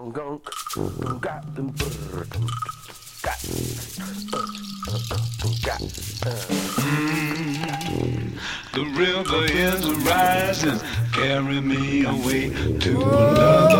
The river is rising, carry me away to another